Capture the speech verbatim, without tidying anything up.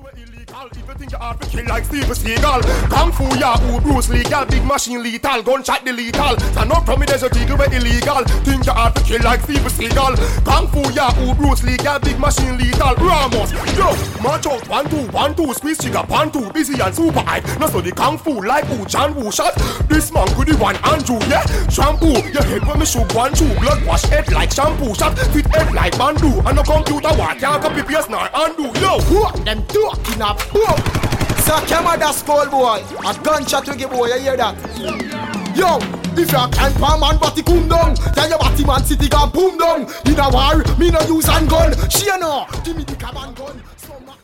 illegal. If you think you have to kill like Steven Seagal, Kung Fu Yahoo, Bruce Lee, gal, big machine lethal, gunshot the lethal. Stand up from me, there's a eagle where illegal. Think you have to kill like Steven Seagal, Kung Fu Yahoo, Bruce Lee, gal, big machine lethal. Ramos, yo, march out, one two, one two, squeeze trigger, one two, busy and super hype. No study Kung Fu like Wu Chan Wu shot. This man could the one Andrew, yeah. Shampoo, your head when me shoot one two, blood wash head like shampoo shot, fit head like bandu. And a computer what can't copy paste nor undo. Yo, who them talking up? So camera skull boy, a gunshot to give boy, you hear that? Yo, if you can't palm man body come down, then your body man city gun boom down. In a war, me no use handgun. She no, give me the cabin gun.